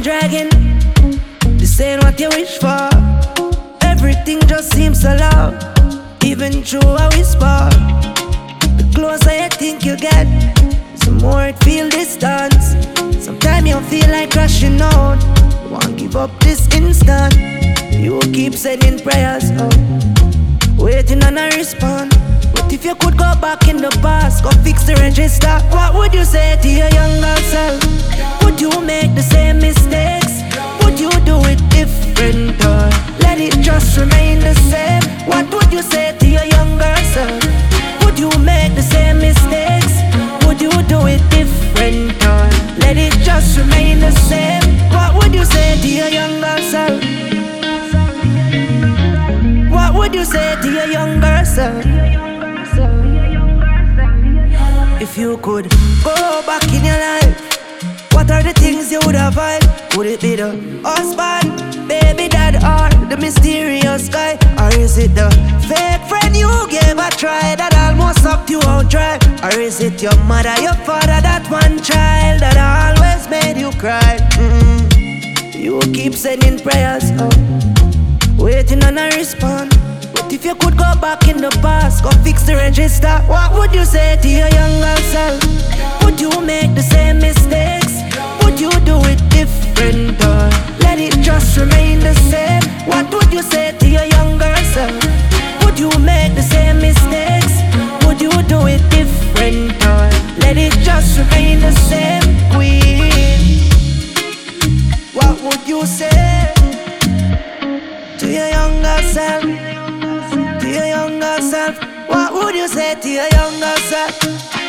dragging. This ain't what you wish for. Everything just seems so loud, even through a whisper. The closer you think you get, the more it feel distance. Sometimes you feel like crashing out, won't give up this instant. You keep sending prayers up, waiting on a response. But if you could go back in the past, go fix the register, what would you say to your younger self? Would you make the same mistakes? Would you do it different, or let it just remain the same? What would you say to your younger self? Would you make the same mistakes? Would you do it different, or let it just remain the same? What would you say to your younger self? What would you say to your younger self? If you could go back in your life, what are the things you would avoid? Would it be the husband, baby dad, or the mysterious guy? Or is it the fake friend you gave a try that almost sucked you out dry? Or is it your mother, your father, that one child that always made you cry? You keep sending prayers up, waiting on a response. But if you could go back in the past, go fix the register, what would you say to your younger self? Would you make the same mistakes? Would you do it different, or let it just remain the same? What would you say to your younger self? Would you make the same mistakes? Would you do it different, or let it just remain the same? Queen, what would you say to your younger self? To your younger self, what would you say to your younger self?